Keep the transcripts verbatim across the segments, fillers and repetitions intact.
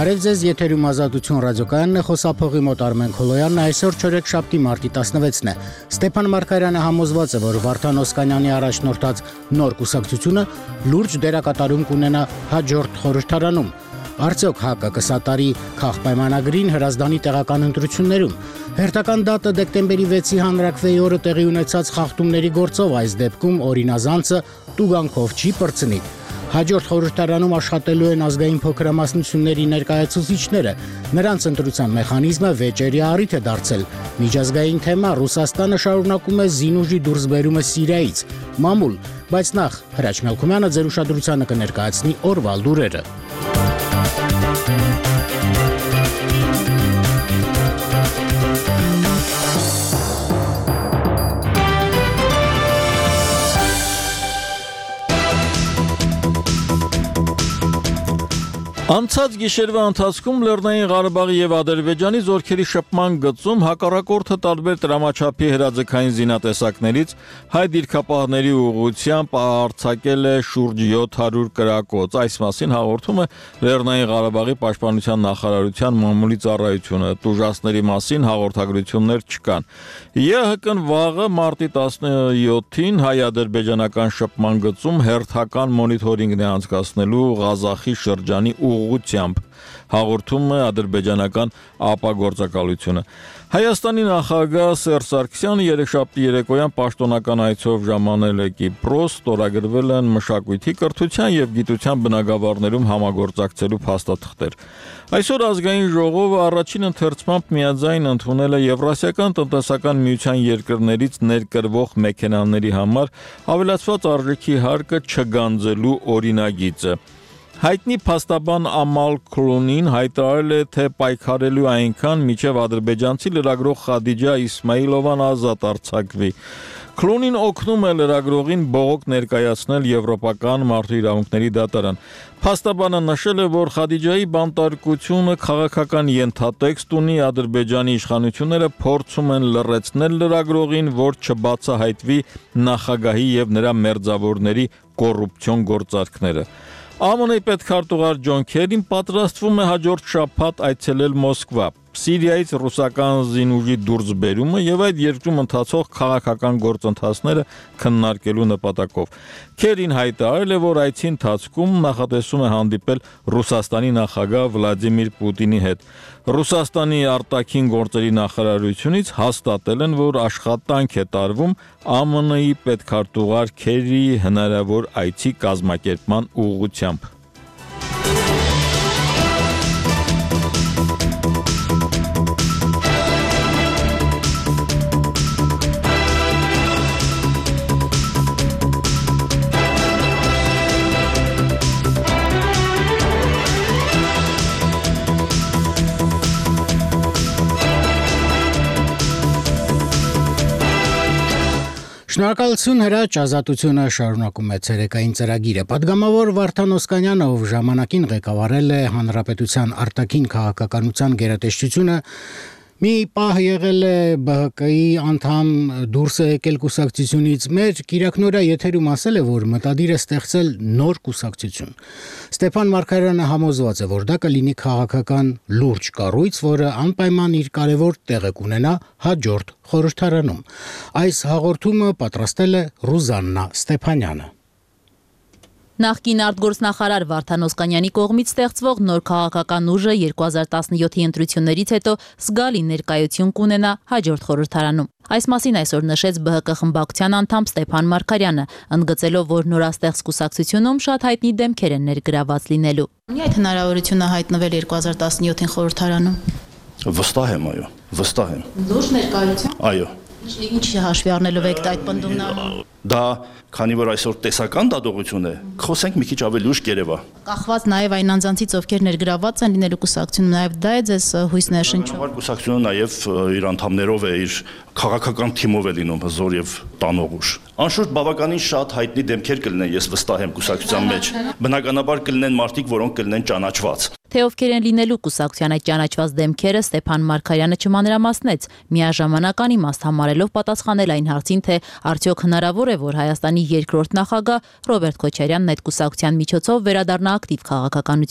Բարև ձեզ, եթերում Ազատություն ռադիոկայանն է, խոսափողի մոտ Արմեն Քոլոյանն, այսօր չորեքշաբթի մարտի տասնվեցն է։ Ստեփան Մարգարյանը համոզված է, որ Վարդան Օսկանյանի առաջնորդած նոր կուսակցությունը լուրջ դերակատարում կունենա հաջորդ խորհրդարանում։ Արդյոք ՀԱԿ-ը կսատարի քաղաքպայմանագրին Հրազդանի տեղական ընտրություններում։ Հերթական դատը դեկտեմբերի վեցի հանրաքվեի օրը տեղի ունեցած խախտումների գործով այս դեպքում օրինազանցը տուգանքով չի պրծնի։ Հաջորդ խորհրդարանում աշխատելու են ազգային փոքրամասնությունների ներկայացուցիչները, նրանց ընտրության մեխանիզմը վեճերի առիթ է դարձել։ Միջազգային թեմա Ռուսաստանը շարունակում է զինուժի դուրսբերումը Սիրիայից։ Մամուլ, բայց նախ Հրաչ Մելքումյանը ձեր ուշադրությանը կներկայացնի օրվա լուրերը։ Անցած գիշերվա ընթացքում Լեռնային Ղարաբաղի եւ Ադրբեջանի զորքերի շփման գծում հակառակորդը տարբեր դրամաչափի հրաձգային զինատեսակներից հայ դիրքապահների ուղղությամբ արձակել է շուրջ յոթ հարյուր կրակոց։ Այս մասին հաղորդում է Լեռնային Ղարաբաղի պաշտպանության նախարարության մամուլի ծառայությունը։ Տուժածների մասին հաղորդագրություններ չկան։ ԵՀԿ-ն վաղը մարտի տասնյոթին հայ-ադրբեջանական շփման գծում հերթական մոնիթորինգն է անցկացնելու Ղազախի շրջանի ուղղությամբ, հաղորդում է ադրբեջանական ԱՊԱ-գործակալությունը։ Հայաստանի նախագահ Սերժ Սարգսյանը երեքշաբթի երեկոյան պաշտոնական այցով ժամանել է Կիպրոս, ստորագրվել են մշակույթի, կրթության եւ գիտության բնագավառներում համագործակցելու փաստաթղթեր։ Այսօր ազգային ժողովը առաջին ընթերցմամբ միաձայն ընդունել է Եվրասիական տնտեսական միության երկրներից ներկրվող մեքենաների համար ավելացված արժեքի հարկը չգանձելու օրինագիծը։ Հայտնի փաստաբան Ամալ Քլունին հայտարարել է, թե պայքարելու այնքան, մինչև ադրբեջանցի լրագրող Խադիջա Իսմայիլովան ազատ արձակվի։ Քլունին օգնում է լրագրողին բողոք ներկայացնել Եվրոպական մարդու իրավունքների դատարան։ Փաստաբանը նշել է, որ Խադիջայի բանտարկությունը քաղաքական ենթատեքստ ունի, Ադրբեջանի իշխանությունները փորձում են լռեցնել լրագրողին, որ չբացահայտվի նախագահի եւ նրա մերձավորների կոռուպցիոն գործարքները։ ԱՄՆ-ի պետքարտուղար Ջոն Քերին պատրաստվում է հաջորդ շաբաթ այցելել Մոսկվա։ Սիրիայից ռուսական զինուժի դուրսբերումը եւ այդ երկրում ընթացող քաղաքական գործընթացները քննարկելու նպատակով։ Քերին հայտարարել է, որ այցի ընթացքում նախատեսում է հանդիպել Ռուսաստանի նախագահ Վլադիմիր Պուտինի հետ։ Ռուսաստանի արտաքին գործերի նախարարությունից հաստատել են, որ աշխատանք է տարվում ԱՄՆ-ի պետքարտուղար Քերիի հնարավոր այցի կազմակերպման ուղղությամբ։ Շնորհակալություն Հրաչ, Ազատությունը շարունակում է ցերեկային ծրագիրը։ Պատգամավոր Վարդան Օսկանյանը, ով ժամանակին ղեկավարել է Հանրապետության արտաքին քաղաքականության գերատեսչությունը, մի պահ եղել է ԲՀԿ-ի անդամ, դուրս է եկել կուսակցությունից, մեր Կիրակնորա եթերում ասել է, որ մտադիր է ստեղծել նոր կուսակցություն։ Ստեփան Մարգարյանը համոզված է, որ դա կլինի քաղաքական լուրջ կառույց, որը անպայման իր կարևոր տեղը կունենա հաջորդ խորհրդարանում։ Այս հաղորդումը պատրաստել է Ռուզաննա Ստեփանյանը։ Նախկին արտգործնախարար Վարդան Օսկանյանի կողմից ստեղծվող նոր քաղաքական ուժը երկու հազար տասնյոթի ընտրություններից հետո զգալի ներկայություն կունենա հաջորդ խորհրդարանում։ Այս մասին այսօր նշեց ԲՀԿ խմբակցության անդամ Ստեփան Մարգարյանը, ընդգծելով, որ նորաստեղծ կուսակցությունում շատ հայտնի դեմքեր են ներգրաված լինելու։ Ունի այդ հնարավորությունը հայտնվել երկու հազար տասնյոթին խորհրդարանում։ Վստահ եմ, այո, վստահ եմ։ Լուրջ ներկայություն։ Այո։ Ինչ հաշվի առնելով եք այդ պնդումները։ Դա, քանի որ այսօր տեսական դատողություն է, խոսենք մի քիչ ավելի ուշ կերևա։ Կախված նաև այն անձանցից, ովքեր ներգրաված են լինելու կուսակցությունում, նաև դա է ձեզ հույս ներշնչում։ Բնականաբար կուսակցությունը նաև իր անդամներով է, իր քաղաքական թիմով է լինում հզոր եւ տանող ուժ։ Անշուշտ բավականին շատ հայտնի դեմքեր կլինեն, ես վստահ եմ կուսակցության մեջ։ Բնականաբար կլինեն մարդիկ, որոնք կլինեն ճանաչված։ Թե ովքեր են լինելու կուսակցության այդ ճանաչված դեմքերը, Ստեփան Մարգարյանը չմանրամասնեց, միաժամանակ անիմաստ համարելով պատասխանել այն հարցին, թե արդյոք հնարավոր է, որ Հայաստանի երկրորդ նախագահ Ռոբերտ Քոչարյանն այդ կուսակցության միջոցով վերադառնա ակտիվ քաղաքականություն։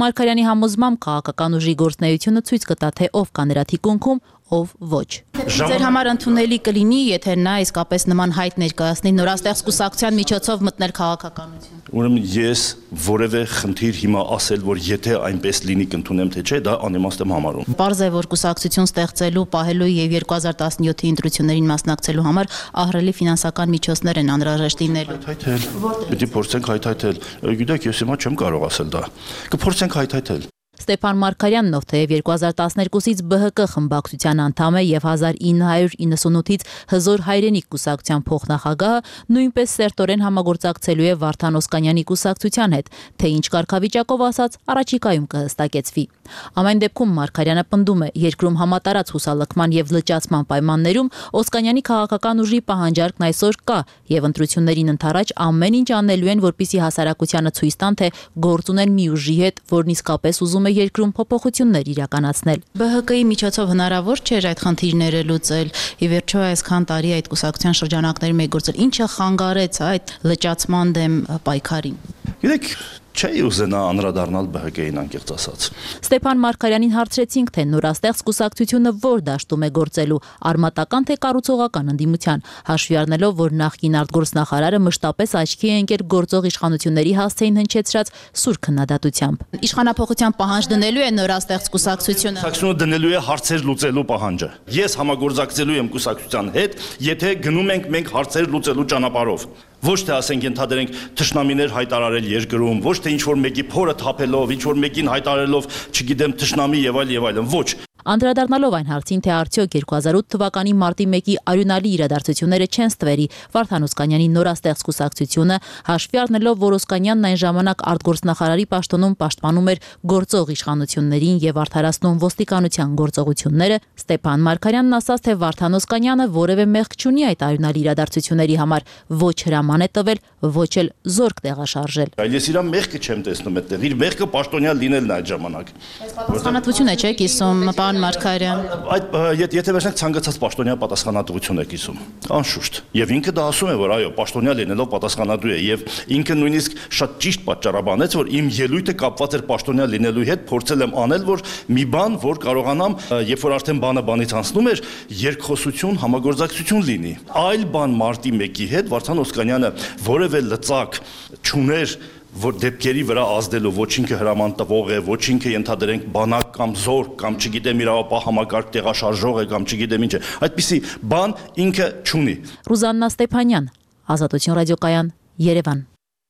Մարգարյանի համոզմամբ քաղաքական ուժի գործունեությունը ցույց կտա, թե ով կա նրա թիկունքում, ով ոչ։ Ձեր համար ընդունելի կլինի, եթե նա իսկապես նման հայտ ներկայացնի նորաստեղծ կուսակցության միջոցով մտնել քաղաքականություն։ Ուրեմն ես որևէ խնդիր հիմա ասել, որ եթե այնպես լինի կընդունեմ թե չէ, դա անիմաստ եմ համարում։ Պարզ է, որ կուսակցություն ստեղծելու, պահելու եւ երկու հազար տասնյոթի ընտրություններին մասնակցելու համար ահռելի ֆինանսական միջոցներ են անհրաժեշտ լինելու։ Հայթայթել։ Պետք է փորձենք հայթայթել։ Գիտեք, ես հիմա չեմ կարող ասել դա։ Կփորձենք հայթայթել։ Ստեփան Մարգարյանն, ով թեև երկու հազար տասներկուսից B H K խմբակցության անդամ է եւ հազար ինը հարյուր իննսունութից Հզոր հայրենիք կուսակցության փոխնախագահը, նույնպես սերտորեն համագործակցելու է Վարդան Օսկանյանի կուսակցության հետ, թե ինչ կարգավիճակով ասած առաջիկայում կհստակեցվի։ Ամեն դեպքում Մարգարյանը պնդում է, երկրում համատարած հուսալքման եւ լճացման պայմաններում Օսկանյանի քաղաքական ուժի պահանջարկն այսօր կա եւ ընտրություններին ընդառաջ ամեն ինչ անելու են, որպեսզի հասարակությանը ցույց տան, թե գործ ունեն մի ուժի հետ, որն իսկապես ուզում է երկրում փոփոխություններ իրականացնել։ B H K-ի միջոցով հնարավոր չէ այդ խնդիրները լուծել։ Ի վերջո այսքան տարի այդ կուսակցության շրջանակներում է գործել։ Ինչը խանգարեց այդ լճացման դեմ պայքարին։ Գիտեք, չէի ուզենա անդրադառնալ B H K-ին անկեղծ ասած։ Ստեփան Մարգարյանին հարցրեցինք, թե նորաստեղծ կուսակցությունը որ դաշտում է գործելու, արմատական թե կառուցողական ընդդիմության, հաշվի առնելով, որ նախկին արտգործնախարարը մշտապես աչքի է ընկել գործող իշխանությունների հասցեին հնչեցրած սուր քննադատությամբ։ Իշխանափոխության պահանջ դնելու է նորաստեղծ կուսակցությունը։ Կուսակցությունը դնելու է հարցեր լուծելու պահանջը։ Ես համագործակցելու եմ կուսակցության հետ, եթե գնում ենք մենք հարցեր լուծելու ճանապարհով։ Ոչ թե ասենք ենթադրենք թշնամիներ հայտարարել երկրում, ոչ թե ինչ որ մեկի փորը թափելով, ինչ որ մեկին հայտարարելով, չգիտեմ, թշնամի եւ այլ եւ այլն, ոչ։ Անդրադառնալով այն հարցին, թե արդյոք երկու հազար ութ թվականի մարտի մեկի արյունալի իրադարձությունները չեն ստվերի Վարդան Օսկանյանի նորաստեղծ կուսակցությունը, հաշվի առնելով, որ Օսկանյանն այն ժամանակ արտգործնախարարի պաշտոնում պաշտպանում էր գործող իշխանություններին եւ արդարացնում ոստիկանության գործողությունները, Ստեփան Մարգարյանն ասաց, թե Վարդան Օսկանյանը որևէ մեղք չունի այդ արյունալի իրադարձությունների համար, ոչ հրաման է տվել, ոչ էլ զորք տեղաշարժել։ Այլ ես իր մեղքը չեմ տեսնում այդտեղ, իր մեղքը պաշտոնյա լինելն է այդ ժամանակ։ Պատասխանատվություն է, չէ՞, կիսում Մարգարյան։ Այդ եթե վերջնակ ցանկացած պաշտոնյա պատասխանատվություն է կիսում, անշուշտ։ Եվ ինքը դա ասում է, որ այո, պաշտոնյա լինելով պատասխանատու է, եւ ինքը նույնիսկ շատ ճիշտ պատճառաբանեց, որ իմ ելույթը կապված էր պաշտոնյա լինելու հետ, փորձել եմ անել, որ մի բան, որ կարողանամ, երբ որ արդեն բանը բանից անցնում էր, երկխոսություն, համագործակցություն լինի։ Այլ բան մարտի մեկի հետ Վարդան Օսկանյանը որևէ լծակ չուներ, որ դեպքերի վրա ազդելու, ոչ ինքը հրաման տվող է, ոչ ինքը ենթադրենք բանակ կամ զոր կամ չգիտեմ իրավապահ համակարգ տեղաշարժող է կամ չգիտեմ ինչ է, այդպիսի բան ինքը չունի։ Ռուզաննա Ստեփանյան, Ազատություն ռադիոկայան, Երևան։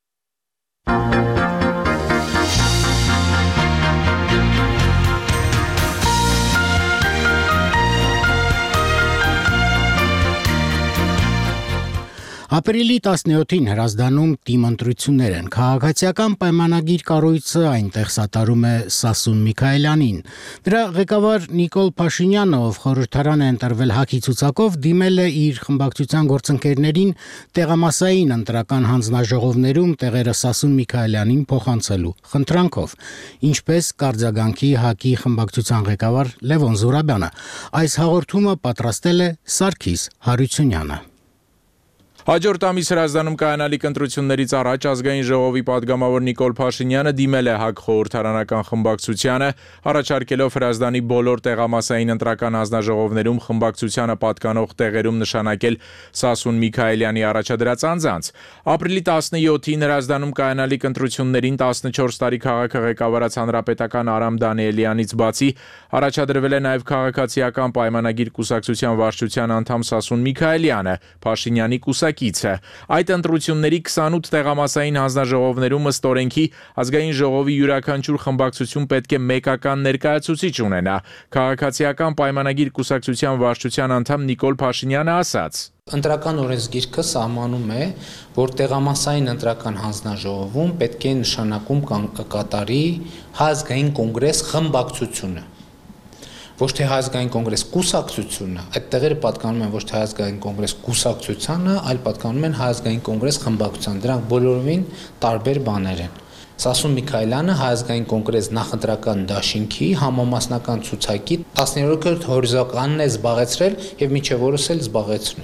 Ապրիլի տասնյոթին Հրազդանում թիմ ընտրություններ են։ Քաղաքացիական պայմանագիր կառույցը այնտեղ սատարում է Սասուն Միքայելյանին։ Դրա ղեկավար Նիկոլ Փաշինյանը, ով խորհրդարան է ընտրվել ՀԱԿ-ի ցուցակով, դիմել է իր խմբակցության գործընկերներին տեղամասային ընտրական հանձնաժողովներում տեղերը Սասուն Միքայելյանին փոխանցելու խնդրանքով։ Ինչպես կարձագանքի ՀԱԿ-ի խմբակցության ղեկավար Լևոն Զուրաբյանը, այս հաղորդումը պատրաստել է Սարգիս Հարությունյանը։ Հաջորդ ամիս Հրազդանում կայանալիք ընտրություններից առաջ ազգային ժողովի падգամավոր Նիկոլ Փաշինյանը դիմել է ՀԱԿ խորհրդարանական խմբակցությանը, առաջարկելով Հրազդանի բոլոր տեղամասային ընտրական հանձնաժողովներում խմբակցությանը պատկանող տեղերում նշանակել Սասուն Միքայելյանի առաջադրած անձանց։ Ապրիլի տասնյոթին Հրազդանում կայանալիք ընտրություններին տասնչորս տարի քաղաքը ղեկավարած հանրապետական Արամ Դանիելյանից բացի առաջադրվել է նաև քաղաքացիական պայմանագիր կուսակցության վարչության անդամ Սասուն Միքայելյանը, Փաշինյանի կուսակցության Այդ ընտրությունների քսանութ տեղամասային հանձնաժողովներում ըստ օրենքի ազգային ժողովի յուրաքանչյուր խմբակցություն պետք է մեկական ներկայացուցիչ ունենա։ Քաղաքացիական պայմանագիր կուսակցության վարչության անդամ Նիկոլ Փաշինյանը ասաց. Ընտրական օրենսգիրքը սահմանում է, որ տեղամասային ընտրական հանձնաժողովում պետք է նշանակում կատարի Ազգային կոնգրես խմբակցությունը։ Ոչ թե Ազգային կոնգրես կուսակցությունը, այդ տեղերը պատկանում են ոչ թե Ազգային կոնգրես կուսակցությանը, այլ պատկանում են Ազգային կոնգրես խմբակցությանը։ Դրանք բոլորովին տարբեր բաներ են։ Սասուն Միքայելյանը Ազգային կոնգրես նախընտրական դաշինքի համամասնական ցուցակի տասներորդ հորիզոնականն է զբաղեցրել եւ միջև օրս էլ զբաղեցնում։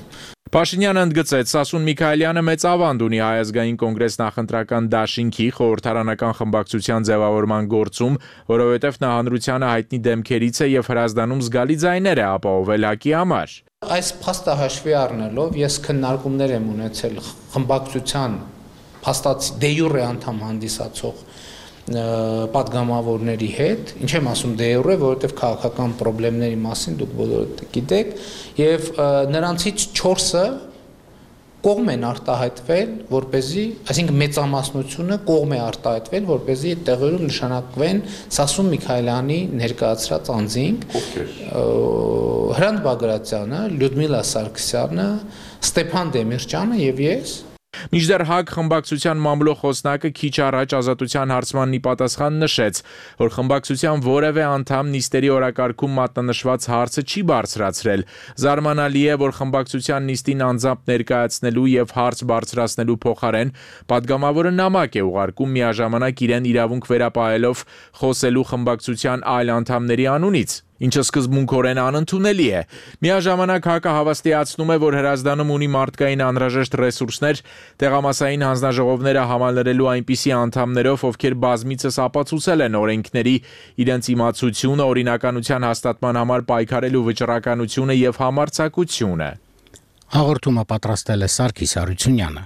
Փաշինյանը ընդգծեց, Սասուն Միքայելյանը մեծ ավանդ ունի Հայ ազգային կոնգրես նախընտրական դաշինքի խորհրդարանական խմբակցության ձևավորման գործում, որովհետև նա հանրությանը հայտնի դեմքերից է եւ հրազդանում զգալի ձայներ է ապահովել ՀԱԿ-ի համար։ Այս փաստը հաշվի առնելով ես քննարկումներ եմ ունեցել խմբակցության փաստացի դե յուրե անդամ հանդիսացող պատգամավորների հետ, ինչ եմ ասում դե յուրե, որովհետև քաղաքական խնդիրների մասին դուք բոլորը գիտեք, եւ նրանցից չորսը կողմ են արտահայտվել, որպեսզի, այսինքն մեծամասնությունը կողմ է արտահայտվել, որպեսզի այդ տեղերում նշանակվեն Սասուն Միքայելյանի ներկայացրած անձինք, Հրանտ Բագրատյանը, Լյուդմիլա Սարգսյանը, Ստեփան Դեմիրճյանը եւ ես։ Մինչդեռ ՀԱԿ խմբակցության մամլո խոսնակը քիչ առաջ Ազատության հարցմանն ի պատասխան նշեց, որ խմբակցության որևէ անդամ նիստերի օրակարգում մատնանշված հարցը չի բարձրացրել։ Զարմանալի է, որ խմբակցության նիստին անձամբ ներկայացնելու եւ հարց բարձրացնելու փոխարեն պատգամավորը նամակ է ուղարկում միաժամանակ իրեն իրավունք վերապահելով խոսելու խմբակցության այլ անդամների անունից, ինչը սկզբունքորեն անընդունելի է։ Միաժամանակ ՀԱԿ-ը հավաստիացնում է, որ հրազդանում ունի մարդկային անհրաժեշտ ռեսուրսներ տեղամասային հանձնաժողովները համալրելու այնպիսի անդամներով, ովքեր բազմիցս ապացուցել են օրենքների իրենց իմացությունը, օրինականության հաստատման համար պայքարելու վճռականությունը եւ համարձակությունը։ Հաղորդումը պատրաստել է Սարգիս Արությունյանը։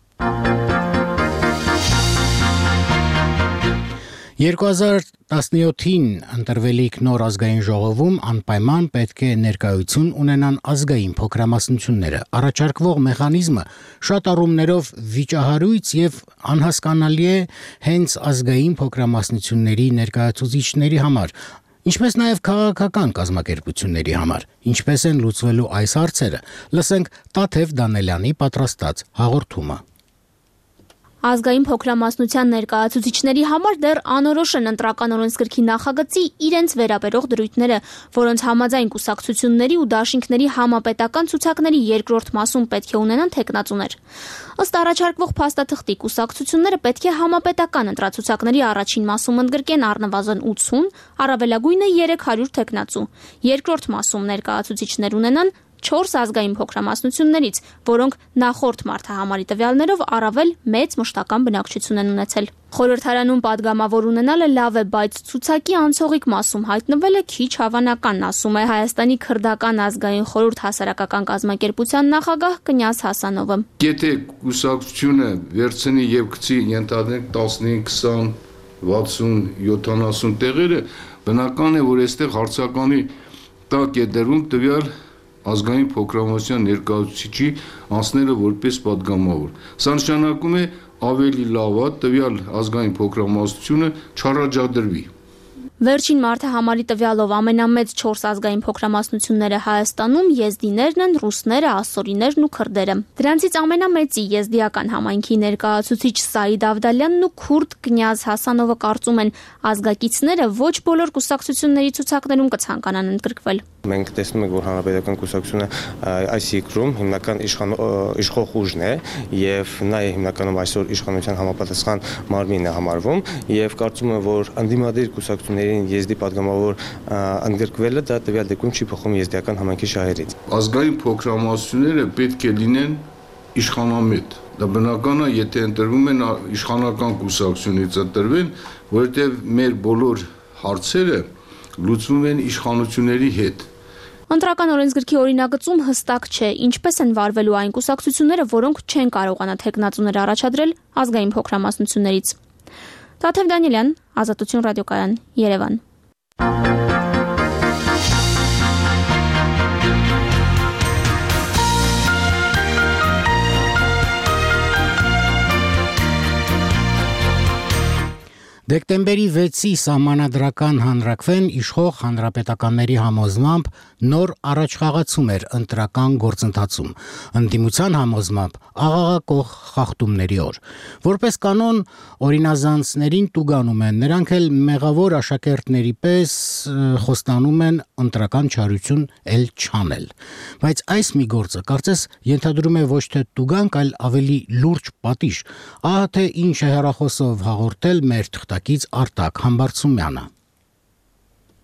երկու հազար տասնյոթին ընտրվելիք նոր ազգային ժողովում անպայման պետք է ներկայություն ունենան ազգային փոքրամասնությունները։ Առաջարկվող մեխանիզմը շատ առումներով վիճահարույց եւ անհասկանալի է հենց ազգային փոքրամասնությունների ներկայացուցիչների համար, ինչպես նաեւ քաղաքական կազմակերպությունների համար։ Ինչպես են լուծվելու այս հարցերը։ Լսենք Տաթև Դանելյանի պատրաստած հաղորդումը։ Ազգային փոքրամասնության ներկայացուցիչների համար դեռ անորոշ են ընտրական օրենսգրքի նախագծի իրենց վերաբերող դրույթները, որոնց համաձայն կուսակցությունների ու դաշինքների համապետական ցուցակների երկրորդ մասում պետք է ունենան թեկնածուներ։ Ըստ առաջարկվող փաստաթղթի կուսակցությունները պետք է համապետական ընտրացուցակների առաջին մասում ընդգրկեն առնվազն ութսուն, առավելագույնը երեք հարյուր թեկնածու, երկրորդ մասում ներկայացուցիչներ ունենան չորս ազգային փոքրամասնություններից, որոնք նախորդ մարդահամարի տվյալներով առավել մեծ մշտական բնակչություն են ունեցել։ Խորհրդարանում պատգամավոր ունենալը լավ է, բայց ցուցակի անցողիկ մասում հայտնվելը քիչ հավանական, ասում է Հայաստանի քրդական ազգային խորհուրդ հասարակական կազմակերպության նախագահ Կնյազ Հասանովը։ Եթե կուսակցությունը վերցնի եւ գցի ենթադրենք տասնհինգ, քսան, վաթսուն, յոթանասուն տեղերը, բնական է, որ այստեղ հարցականի տակ է դրվում տվյալ ազգային փոքրամասնության ներկայացուցիչի անձները որպես պատգամավոր։ Սա նշանակում է ավելի լավ է տվյալ ազգային փոքրամասնությունը չառաջադրվի։ Վերջին մարդահամարի տվյալով ամենամեծ չորս ազգային փոքրամասնությունները Հայաստանում եզդիներն են, ռուսները, ասորիներն ու քրդերը։ Դրանցից ամենամեծի եզդիական համայնքի ներկայացուցիչ Սաիդ Ավդալյանն ու քուրդ Կնյազ Հասանովը կարծում են, ազգակիցները ոչ բոլոր կուսակցությունների ցուցակներում կցանկանան ընդգրկվել։ Մենք տեսնում ենք, որ հանրապետական կուսակցությունը այս երկրում հիմնական իշխող ուժն է եւ նա է հիմնականում այսօր իշխանության համապատասխան մարմինն է համարվում եւ կարծում եմ, որ անդիմադիր կուսակցություններին եզդի պատգամավոր ընդգրկվելը դա տվյալ դեպքում չի փոխում եզդիական համայնքի շահերից։ Ազգային փոքրամասնությունները պետք է լինեն իշխանամետ։ Դա բնական է, եթե ընտրվում են իշխանական կուսակցությունից ընտրվեն, որովհետեւ մեր բոլոր հարցերը լուծվում են իշխանությունների հետ։ Ընտրական օրենսգրքի օրինագծում հստակ չէ, ինչպես են վարվելու այն կուսակցությունները, որոնք չեն կարողանա թեկնածուներ առաջադրել ազգային փոքրամասնություններից։ Տաթև Դանելյան, Ազատություն ռադիոկայան, Երևան։ Դեկտեմբերի վեցի սահմանադրական հանրակրվեն իշխող հանրապետականների համոզմամբ նոր առաջխաղացում էր ընտրական գործընթացում, ընդդիմության համոզմամբ աղաղակող խախտումների օր։ Որպես կանոն օրինազանցներին տուգանում են, նրանք էլ մեղավոր աշակերտների պես խոստանում են ընտրական չարություն էլ չանել։ Բայց այս մի գործը կարծես ենթադրում է ոչ թե տուգանք, այլ ավելի լուրջ պատիժ։ Ահա թե ինչ է հեռախոսով հաղորդել մեր թղթակից Արտակ Համբարձումյանը։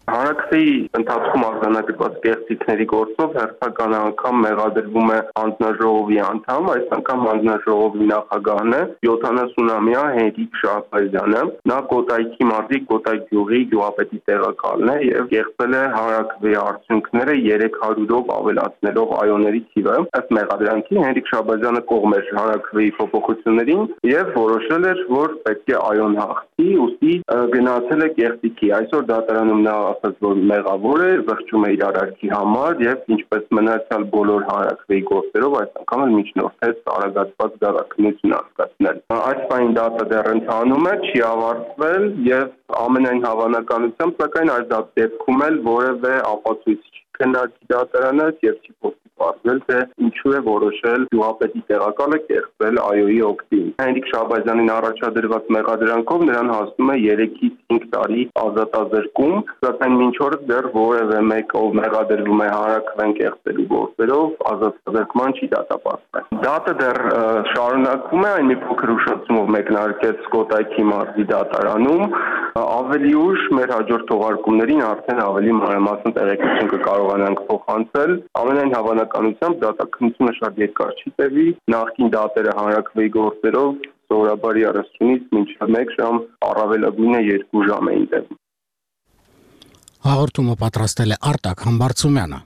Հանրաքվեի ընթացքում արձանագրված կեղծիքների գործով հերթական անգամ մեղադրվում է հանձնաժողովի անդամ, այս անգամ հանձնաժողովի նախագահն է յոթանասունամյա Հենրիկ Շահբազյանը։ Նա Կոտայքի մարզի Կոտայք գյուղի գյուղապետի տեղակալն է եւ կեղծել է հանրաքվեի արդյունքները երեք հարյուրով ավելացնելով այոների թիվը։ Ըստ մեղադրանքի Հենրիկ Շահբազյանը կողմ էր հանրաքվեի փոփոխություններին եւ որոշել էր, որ պետք է այոն հաղթի, ուստի գնացել է կեղծիքի։ Այսօր դատարանում նա ասաց, որ մեղավոր է, զղջում է իր արարքի համար եւ ինչպես մնացյալ բոլոր հանրաքվեի գործերով այս անգամ էլ միջնորդեց արագացված դատաքննություն անցկացնել։ Այս պահին դատը դեռ ընթանում է, չի ավարտվել եւ ամենայն հավանականությամբ սակայն այս դեպքում էլ որևէ ապացույց չի քննարկի դատարանը եւ չի պարզել, թե ինչու է որոշել գյուղապետի տեղակալը կեղծել այոյի օգտին։ Հենրիկ Շահբազյանին առաջադրված մեղադրանքով նրան հասնում է երեքից հինգ տարի ազատազրկում, սակայն մինչ օրս դեռ որևէ մեկ, ով մեղադրվում է հանրաքվեն կեղծելու գործերով, ազատազրկման չի դատապարտվել։ Դատը դեռ շարունակվում է, այն մի փոքր ուշացումով մեկնարկեց Կոտայքի մարզի դատարանում, ավելի ուշ մեր հաջորդ թողարկումներին արդեն ավելի մանրամասն տեղեկություն կկարողանանք փոխանցել։ Ամենայն հավանականությամբ դատաքննությունը շատ երկար չի տևի, նախկին դատերը հանրաքվեի գործերով սովորաբար երեսունից մինչև մեկ ժամ, առավելագույնը երկու ժամ էին տևում։ Հաղորդումը պատրաստել է Արտակ Համբարձումյանը։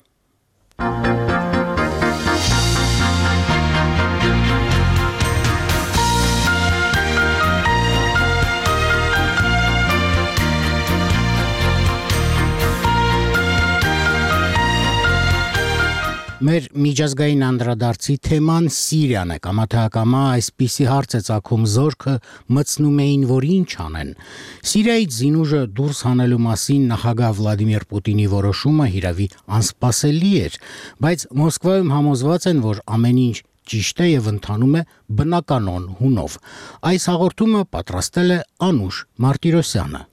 Մեր միջազգային անդրադարձի թեման Սիրիան է, կամաթեակամա այսպիսի հարց է ծագում զորքը մտցնում էին, որ ինչ անեն։ Սիրիայից զինուժը դուրս հանելու մասին նախագահ Վլադիմիր Պուտինի որոշումը հիրավի անսպասելի էր, բայց Մոսկվայում համոզված են, որ ամեն ինչ ճիշտ է եւ ընթանում է բնականon հունով։ Այս հաղորդումը պատրաստել է Անուշ Մարտիրոսյանը։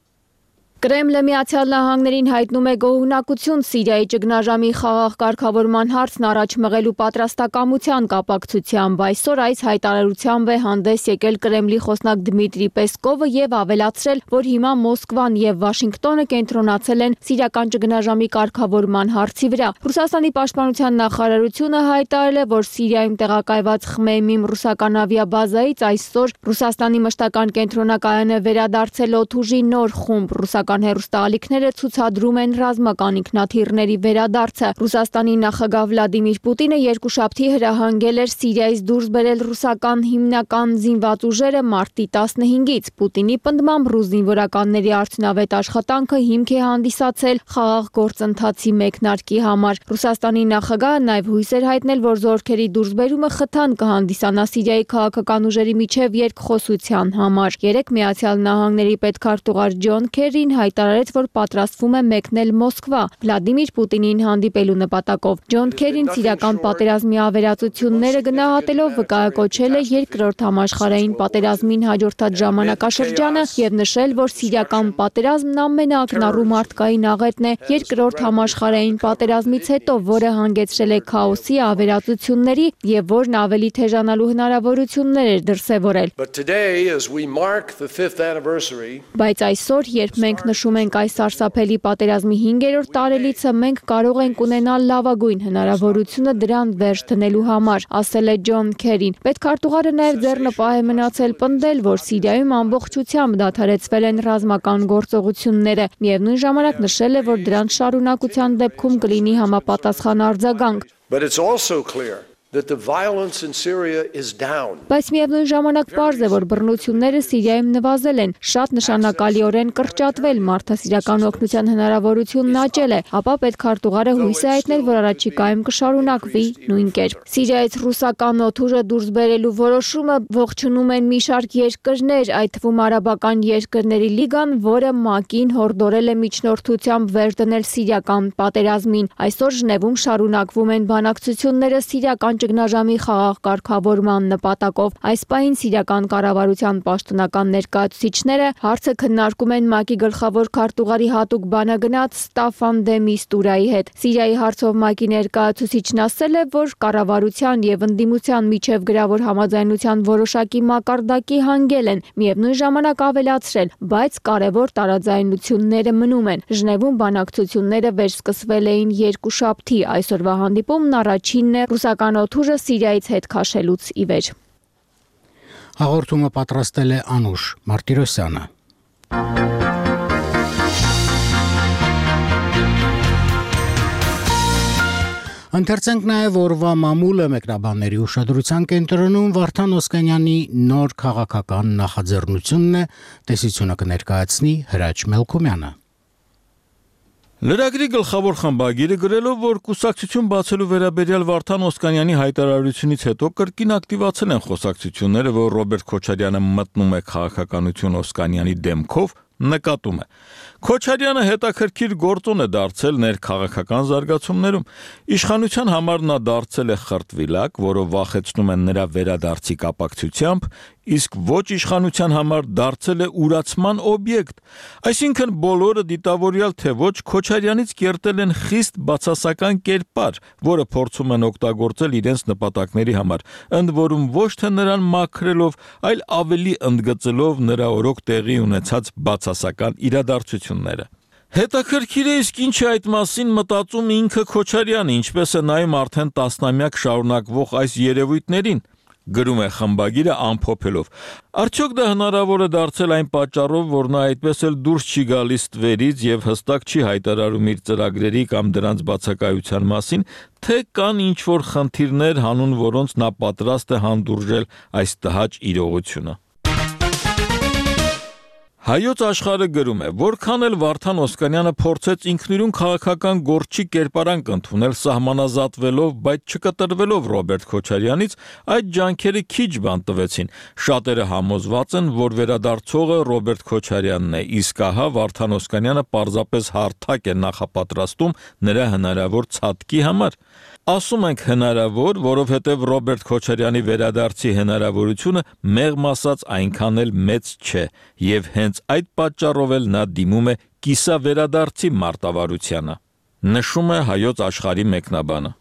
Կրեմլը Միացյալ Նահանգներին հայտնում է գոհունակություն Սիրիայի ճգնաժամի խաղաղ կարգավորման հարցն առաջ մղելու պատրաստակամության կապակցությամբ։ Այսօր այս հայտարարությամբ է հանդես եկել Կրեմլի խոսնակ Դմիտրի Պեսկովը եւ ավելացրել, որ հիմա Մոսկվան եւ Վաշինգտոնը կենտրոնացել են սիրիական ճգնաժամի կարգավորման հարցի վրա։ Ռուսաստանի պաշտպանության նախարարությունը հայտարարել է, որ Սիրիայում տեղակայված Խմեյմիմ ռուսական ավիաբազայից այսօր Ռուսաստանի մշտական կենտրոնակայանը վերադարձել օդուժի նոր խումբ։ Ռուսական հեռուստաալիքները ցուցադրում են ռազմական ինքնաթիռների վերադարձը։ Ռուսաստանի նախագահ Վլադիմիր Պուտինը երկուշաբթի հրահանգել էր Սիրիայից դուրս բերել ռուսական հիմնական զինված ուժերը մարտի տասնհինգից։ Պուտինի պնդմամբ ռուս զինվորականների արդյունավետ աշխատանքը հիմք է հանդիսացել խաղաղ գործընթացի մեկնարկի համար։ Ռուսաստանի նախագահը նաև հույս էր հայտնել, որ զորքերի դուրսբերումը խթան կհանդիսանա Սիրիայի քաղաքական ուժերի միջև երկխոսության համար։ Երեկ Միացյալ Նահանգների պետքարտուղար Ջոն Քերին հայտարարեց, որ պատրաստվում է մեկնել Մոսկվա Վլադիմիր Պուտինին հանդիպելու նպատակով։ Ջոն Քերին սիրիական պատերազմի ավերածությունները գնահատելով վկայակոչել է երկրորդ համաշխարհային պատերազմին հաջորդած ժամանակաշրջանը եւ նշել, որ սիրիական պատերազմն ամենաակնառու մարդկային աղետն է երկրորդ համաշխարհային պատերազմից հետո, որը հանգեցրել է քաոսի, ավերածությունների եւ որն ավելի թեժանալու հնարավորություններ էր դրսեւորել։ Բայց այսօր, երբ մենք նշում ենք այս սարսափելի պատերազմի հինգերորդ տարելիցը, մենք կարող ենք ունենալ լավագույն հնարավորությունը դրան վերջ դնելու համար, ասել է Ջոն Քերին։ Պետքարտուղարը նաև ձեռնպահ է մնացել պնդել, որ Սիրիայում ամբողջությամբ դադարեցվել են ռազմական գործողությունները։ Միևնույն ժամանակ նշել է, որ դրանց շարունակության դեպքում կլինի համապատասխան արձագանք։ That the violence in Syria is down. Բայց միևնույն ժամանակ պարզ է, որ բռնությունները Սիրիայում նվազել են, շատ նշանակալիորեն կրճատվել, մարդասիրական օգնության հնարավորությունն աճել է, ապա պետքարտուղարը հույս է հայտնել, որ առաջիկայում կշարունակվի նույն կերպ։ Սիրիայից ռուսական օդուժը դուրս բերելու որոշումը ողջունում են մի շարք երկրներ, այդ թվում Արաբական երկրների լիգան, որը ՄԱԿ-ին հորդորել է միջնորդությամբ վերջ դնել սիրիական պատերազմին։ Այսօր Ժնևում շարունակվում են բանակցությունները սիրիական ճգնաժամի խաղաղ կարգավորման նպատակով։ Այս պահին սիրիական կառավարության պաշտոնական ներկայացուցիչները հարցը քննարկում են ՄԱԿ-ի գլխավոր քարտուղարի հատուկ բանագնաց Ստաֆան դե Միստուրայի հետ։ Սիրիայի հարցով ՄԱԿ-ի ներկայացուցիչն ասել է, որ կառավարության եւ ընդդիմության միջև գրավոր համաձայնության որոշակի մակարդակի հանգել են, միևնույն ժամանակ ավելացրել, բայց կարևոր տարաձայնությունները մնում են։ Ժնևում բանակցությունները վերսկսվել էին երկուշաբթի, այսօրվա հանդիպումն առաջինն է ռուսական օդուժը Սիրիայից հետ քաշելուց ի վեր։ Հաղորդումը պատրաստել է Անուշ Մարտիրոսյանը։ Ընթերցենք նաև օրվա մամուլը մեկնաբանների ուշադրության կենտրոնում Վարդան Օսկանյանի նոր քաղաքական նախաձեռնությունն է, տեսությունը կներկայացնի Հրաչ Մելքումյանը։ Լրագրի գլխավոր խմբագիրը գրելով, որ կուսակցություն բացելու վերաբերյալ Վարդան Օսկանյանի հայտարարությունից հետո կրկին ակտիվացել են խոսակցությունները, որ Ռոբերտ Քոչարյանը մտնում է քաղաքականություն Օսկանյանի դեմքով, նկատում է. Քոչարյանը հետաքրքիր գործոն է դարձել ներքաղաքական զարգացումներում։ Իշխանության համար նա դարձել է խրտվիլակ, որը վախեցնում են նրա վերադարձի կապակցությամբ, իսկ ոչ իշխանության համար դարձել է ուրացման օբյեկտ։ Այսինքն բոլորը դիտավորյալ թե ոչ Քոչարյանից կերտել են խիստ բացասական կերպար, որը փորձում են օգտագործել իրենց նպատակների համար, ընդ որում ոչ թե նրան մաքրելով, այլ ավելի ընդգծելով նրա օրոք տեղի ունեցած բացասական իրադարձությունները։ Հետաքրքիր է, իսկ ինչ է այդ մասին մտածում ինքը Քոչարյանը, ինչպես է նայում արդեն տասնամյակ շարունակվող այս երևույթներին, գրում է խմբագիրը ամփոփելով։ Արդյոք դա հնարավոր է դարձել այն պատճառով, որ նա այդպես էլ դուրս չի գալիս տվերից եւ հստակ չի հայտարարում իր ծրագրերի կամ դրանց բացակայության մասին, թե կան ինչ-որ խնդիրներ, հանուն որոնց նա պատրաստ է հանդուրժել այս տհաճ իրողությունը։ Հայոց աշխարհը գրում է, որքան էլ Վարդան Օսկանյանը փորձեց ինքնուրույն քաղաքական գործչի կերպարանք ընդունել սահմանազատվելով, բայց չկտրվելով Ռոբերտ Քոչարյանից, այդ ջանքերը քիչ բան տվեցին։ Շատերը համոզված են, որ վերադարձողը Ռոբերտ Քոչարյանն է, իսկ ահա Վարդան Օսկանյանը պարզապես հարթակ է նախապատրաստում նրա հնարավոր ցատկի համար։ Ասում ենք հնարավոր, որովհետև Ռոբերտ Քոչարյանի վերադարձի հնարավորությունը մեղմ ասած այնքան էլ մեծ չէ, եւ հենց այդ պատճառով էլ նա դիմում է կիսավերադարձի մարտավարությանը, նշում է Հայոց աշխարհի մեկնաբանը։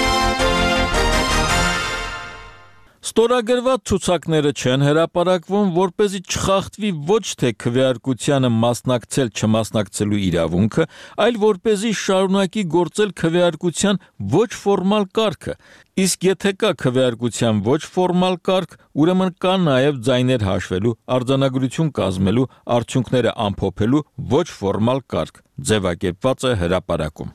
Ստորագրված ցուցակները չեն հրապարակվում, որպեսզի չխախտվի ոչ թե քվեարկությանը մասնակցել չմասնակցելու իրավունքը, այլ որպեսզի շարունակի գործել քվեարկության ոչ ֆորմալ կարգը։ Իսկ եթե կա քվեարկության ոչ ֆորմալ կարգ, ուրեմն կա նաև ձայներ հաշվելու, արձանագրություն կազմելու, արդյունքները ամփոփելու ոչ ֆորմալ կարգ, ձևակերպված է հրապարակում։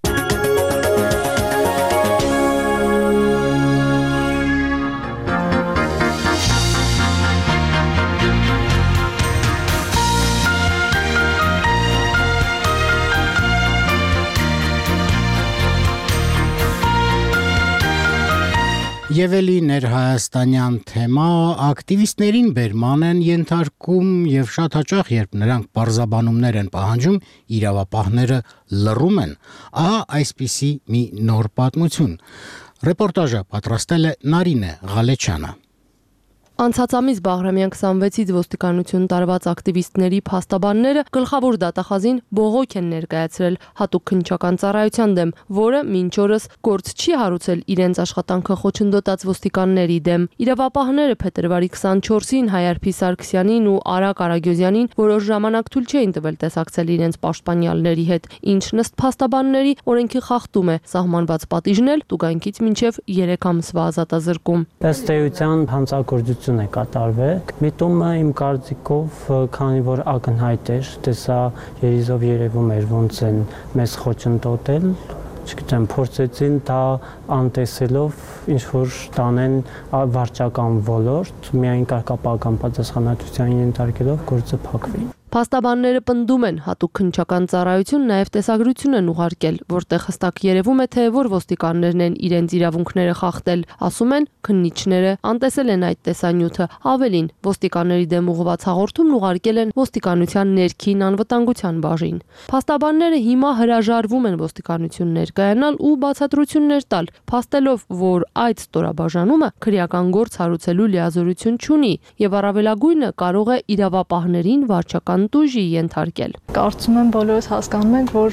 Եվ էլի ներհայաստանյան թեմա ակտիվիստներին բերման են ենթարկում եւ շատ հաճախ, երբ նրանք պարզաբանումներ են պահանջում, իրավապահները լռում են։ Ահա այսպիսի մի նոր պատմություն։ Ռեպորտաժը պատրաստել է Նարինե Ղալեչյանը։ Անցած ամիս Բաղրամյան քսանվեցից ոստիկանություն տարված ակտիվիստների փաստաբանները գլխավոր դատախազին բողոք են ներկայացրել հատուկ քննչական ծառայության դեմ, որը մինչ օրս գործ չի հարուցել իրենց աշխատանքը խոչընդոտած ոստիկանների դեմ։ Իրավապահները փետրվարի քսանչորսին Հայարփի Սարգսյանին ու Արա Կարագյոզյանին որոշ ժամանակ թույլ չէին տվել տեսակցել իրենց պաշտպանյալների հետ, ինչն ըստ փաստաբանների օրենքի խախտում է, սահմանված պատիժն էլ տուգանքից մինչև երեք ամսվա ազատազրկում։ Ըստ էության հանցագործություն է կատարվել։ Միտումը իմ կարծիքով, քանի որ ակնհայտ էր, տեսա երիզով երևում էր ոնց են մեզ խոչընդոտել, չգիտեմ, փորձեցին դա անտեսելով ինչ որ տանեն վարչական ոլորտ, միայն կարգապահական պատասխանատվության ենթարկելով գործը փակվի։ Փաստաբանները պնդում են, հատուկ քննչական ծառայություն նաև տեսագրություն են ուղարկել, որտեղ հստակ երևում է, թե որ ոստիկաններն են իրենց իրավունքները խախտել, ասում են քննիչները, անտեսել են այդ տեսանյութը, ավելին, ոստիկանների դեմ ուղղված հաղորդումն ուղարկել են ոստիկանության ներքին անվտանգության բաժին։ Փաստաբանները հիմա հրաժարվում են ոստիկանություն ներկայանալ ու բացատրություններ տալ, փաստելով, որ այդ ստորաբաժանումը քրեական գործ հարուցելու լիազորություն չունի եւ առավելագույնը կարող է իրավապահներին վարչական տուժի ենթարկել։ Կարծում եմ բոլորս հասկանում ենք, որ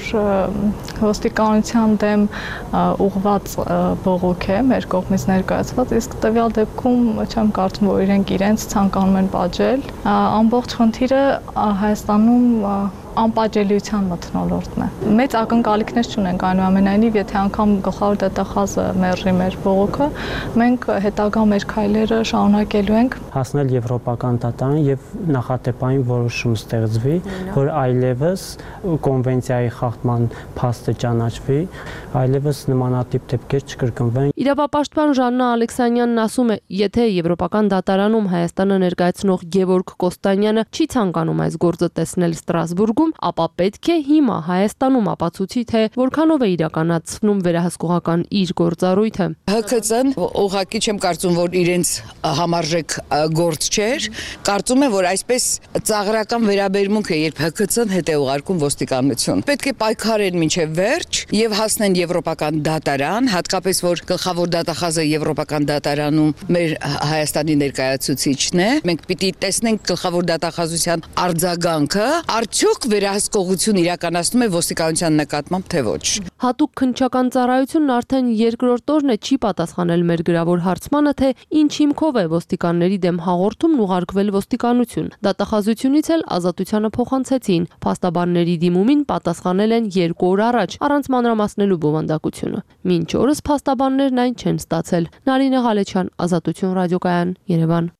ոստիկանության դեմ ուղղված բողոք է մեր կողմից ներկայացված, իսկ տվյալ դեպքում չեմ կարծում, որ իրենք իրենց ցանկանում են պատժել։ Ամբողջ խնդիրը Հայաստանում անպատժելիության մթնոլորտն է։ Մեծ ակնկալիքներ չունենք, այնուամենայնիվ, եթե անգամ գլխավոր դատախազը մերժի մեր բողոքը, մենք հետագա մեր քայլերը շարունակելու ենք հասնել եվրոպական դատարան եւ նախատեպային որոշում ստեղծվի, որ այլևս կոնվենցիայի խախտման փաստը ճանաչվի, այլևս նմանատիպ դեպքեր չկրկնվեն։ Իրավապաշտպան Ժաննա Ալեքսանյանն ասում է, եթե եվրոպական դատարանում Հայաստանը ներկայացնող Գևորգ Կոստանյանը չի ցանկանում այս գործը տեսնել Ստրասբուրգում, ապա պետք է հիմա Հայաստանում ապացուցի, թե որքանով է իրականացնում վերահսկողական իր գործառույթը։ Հ K C-ն ուղղակի չեմ կարծում, որ իրենց համարժեք գործ չէր, կարծում եմ, որ այսպես ծաղրական վերաբերմունք է, երբ Հ K C-ն հետ է ուղարկում ոստիկանություն։ Պետք է պայքարեն մինչև վերջ եւ հասնեն եվրոպական դատարան, հատկապես որ գլխավոր դատախազը եվրոպական դատարանում մեր Հայաստանի ներկայացուցիչն է։ Մենք պիտի տեսնենք գլխավոր դատախազության արձագանքը, արդյոք վերահսկողություն իրականացնում է ոստիկանության նկատմամբ, թե ոչ։ Հատուկ քննչական ծառայությունն արդեն երկրորդ օրն է չի պատասխանել մեր գրավոր հարցմանը, թե ինչ հիմքով է ոստիկանների դեմ հաղորդումն ուղարկվել ոստիկանություն։ Դատախազությունից էլ ազատությանը փոխանցեցին։ Փաստաբանների դիմումին պատասխանել են երկու օր առաջ, առանց մանրամասնելու բովանդակությունը։ Մինչ օրս փաստաբաններն այն չեն ստացել։ Նարինե Ղալեչյան, Ազատություն ռադիոկայան, Երևան։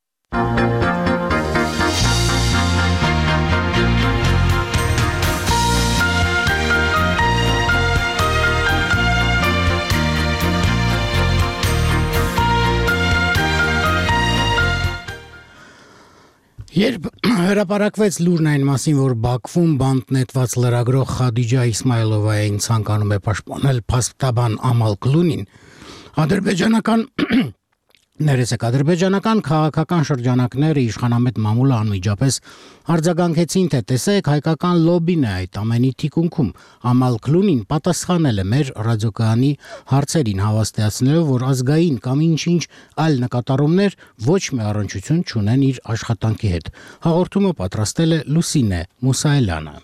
Երբ հրապարակվեց լուրն այն մասին, որ Բաքվում բանտ նետված լրագրող Խադիջա Իսմայլովային ցանկանում է պաշտպանել փաստաբան Ամալ Քլունին, ադրբեջանական Ներեցեք ադրբեջանական քաղաքական շրջանակները իշխանամետ մամուլը անմիջապես արձագանքեցին, թե տեսեք հայկական լոբին է այդ ամենի թիկունքում։ Ամալ Քլունին պատասխանել է մեր ռադիոկայանի հարցերին, հավաստիացնելով, որ ազգային կամ ինչ-ինչ այլ նկատառումներ ոչ մի առնչություն չունեն իր աշխատանքի հետ։ Հաղորդումը պատրաստել է Լուսինե Մուսայելյանը։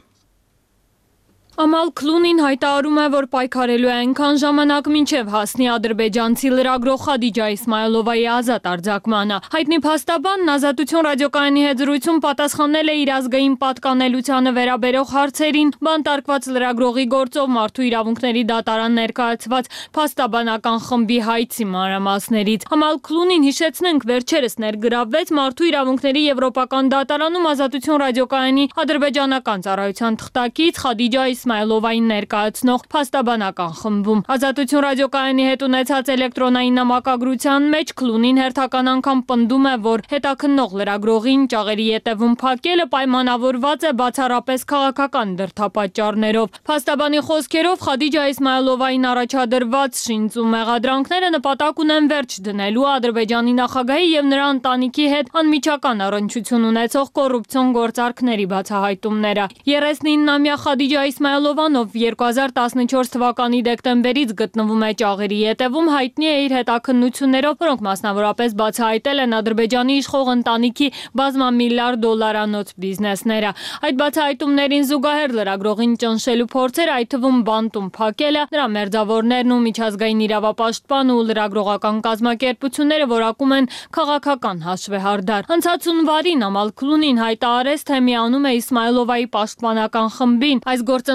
Ամալ Քլունին հայտարարում է, որ պայքարելու է այնքան ժամանակ մինչև հասնի ադրբեջանցի լրագրող Խադիջա Իսմայլովայի ազատ արձակմանը։ Հայտնի փաստաբանն Ազատություն ռադիոկայանի հետ զրույցում պատասխանել է իր ազգային պատկանելությանը վերաբերող հարցերին, բանտարկված լրագրողի գործով մարդու իրավունքների դատարան ներկայացված փաստաբանական խմբի հայցի մանրամասներից։ Ամալ Քլունին, հիշեցնենք, վերջերս ներգրավվեց մարդու իրավունքների եվրոպական դատարանում Ազատություն ռադիոկայանի ադրբեջանական ծառայության թղթակից Խադիջա Իսմայլովային ներկայացնող փաստաբանական խմբում։ Ազատություն ռադիոկայանի հետ ունեցած էլեկտրոնային նամակագրության մեջ Քլունին հերթական անգամ պնդում է, որ հետաքննող լրագրողին ճաղերի ետևում փակելը պայմանավորված է բացառապես քաղաքական դրդապատճառներով։ Փաստաբանի խոսքերով Խադիջա Իսմայլովային առաջադրված շինծ ու մեղադրանքները նպատակ ունեն վերջ դնելու Ադրբեջանի նախագահի եւ նրա ընտանիքի հետ անմիջական առնչություն ունեցող կոռուպցիոն գործարքների բացահայտումները։ երեսնինամյա Խադիջա Իսմայլովան, ով երկու հազար տասնչորս թվականի դեկտեմբերից գտնվում է ճաղերի ետևում, հայտնի է իր հետաքննություններով, որոնք մասնավորապես բացահայտել են Ադրբեջանի իշխող ընտանիքի բազմամիլիարդ դոլարանոց բիզնեսները։ Այդ բացահայտումներին զուգահեռ լրագրողին ճնշելու փորձեր, այդ թվում բանտում փակելը, նրա մերձավորներն ու միջազգային իրավապաշտպան ու լրագրողական կազմակերպությունները որակում են քաղաքական հաշվեհարդար։ Անցած հունվարին Ամալ Քլունին հայտարարեց, թե միանում է Իսմայլովայի պաշտպանական խմբին։ Այս գործընթացը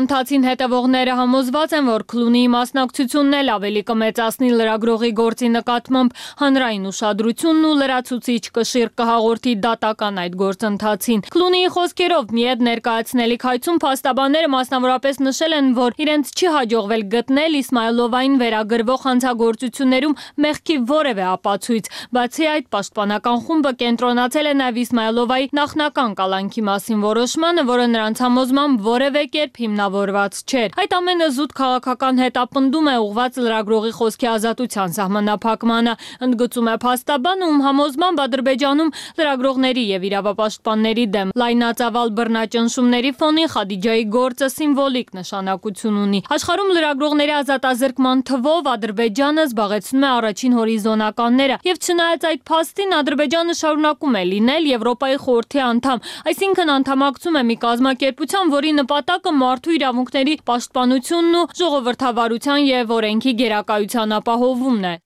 Գործընթացին հետևողները համոզված են, որ Քլունիի մասնակցությունն էլ ավելի կմեծացնի լրագրողի գործի նկատմամբ հանրային ուշադրությունն ու լրացուցիչ կշիռ կհաղորդի դատական այդ գործընթացին։ Քլունիի խոսքերով միեդ ներկայացնելիք հայցում փաստաբանները մասնավորապես նշել են, որ իրենց չի հաջողվել գտնել Իսմայլովային վերագրվող հանցագործություններում մեղքի որևէ ապացույց։ Բացի այդ, պաշտպանական խումբը կենտրոնացել է նաև Իսմայլովայի նախնական կալանքի մասին որոշմանը, որը նրանց համոզմամբ որևէ կերպ հիմնավորված չէր։ Այդ ամենը զուտ քաղաքական հետապնդում է ուղղված լրագրողի խոսքի ազատության սահմանափակմանը, ընդգծում է փաստաբանը, ում համոզմամբ Ադրբեջանում լրագրողների եւ իրավապաշտպանների դեմ լայնածավալ բռնաճնշումների ֆոնին Խադիջայի գործը սիմվոլիկ նշանակություն ունի։ Աշխարհում լրագրողների ազատազրկման թվով Ադրբեջանը զբաղեցնում է առաջին հորիզոնականները եւ չնայած այդ փաստին Ադրբեջանը շարունակում է լինել Եվրոպայի խորհրդի անդամ, այսինքն անդամակցում է մի կազմակերպության, որի նպատակը մարդու իրավունքների պաշտպանությունն ու ժողովրդավարության եւ օրենքի գերակայության ապահովումն է։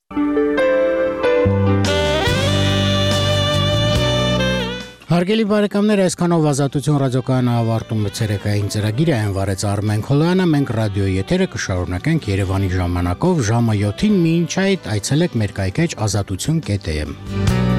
Հարգելի բարեկամներ, այսքանով Ազատություն ռադիոկայանը ավարտում է ցերեկային ծրագիրը, այն վարեց Արմեն Քոլոյանը, մենք ռադիոյի եթերը կշարունակենք Երևանի ժամանակով ժամը յոթին, մինչ այդ այցելեք մեր կայքեջ ազատություն կետ է եմ։